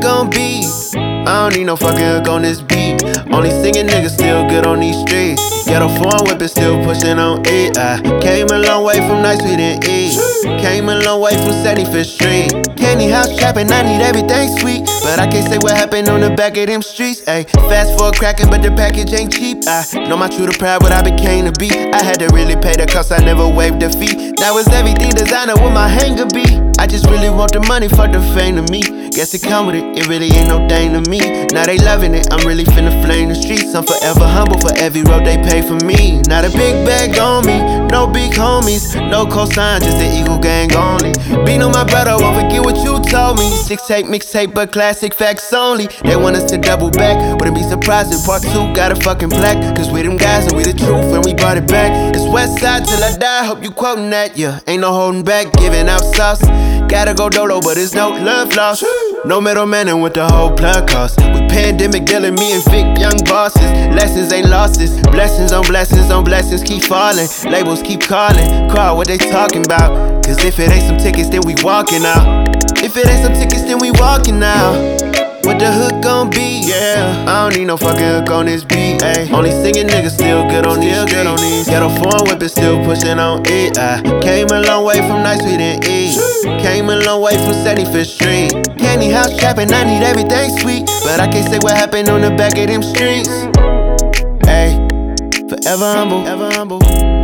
gon' be? I don't need no fucking hook on this beat. Only singing niggas still good on these streets. Ghetto foreign whippin' still pushing on it. I came a long way from nights we didn't eat. Came a long way from 75th Street. Candy house trappin', I need everything sweet. But I can't say what happened on the back of them streets. Ayy, fast forward crackin', but the package ain't cheap. I know my true to pride, what I became to be. I had to really pay the cost, I never waived the fee. Now it's everything designer with my hanger be. I just really want the money, fuck the fame to me. Guess it come with it, it really ain't no thing to me. Now they loving it, I'm really finna flame the streets. I'm forever humble for every road they pay for me. Not a big bag on me, no big homies, no cosign, just the Eagle gang only. Beat on my brother, won't forget what you told me. 6-tape, mixtape, but classic facts only. They want us to double back, wouldn't be surprised if part 2 got a fucking plaque. Cause we them guys and we the truth and we brought it back. It's West Side till I die, hope you quoting that, yeah. Ain't no holding back, giving out sauce. Gotta go dolo, but it's no love lost. No middleman and what the whole plug cost. We pandemic dealing, me and Vic, young bosses. Lessons ain't losses. Blessings on blessings on blessings keep falling. Labels keep calling. Call what they talking about. Cause if it ain't some tickets, then we walking out. If it ain't some tickets, then we walking out. What the hook gon' be? Yeah, I don't need no fucking hook on this beat. Ay, only singing niggas still good on these streets. Ghetto foreign whippin' still pushing on it. I came a long way from nights we didn't eat. Came a long way from 75th Street. Candy house trappin', I need everything sweet. But I can't say what happened on the back of them streets. Ay, forever humble, ever humble.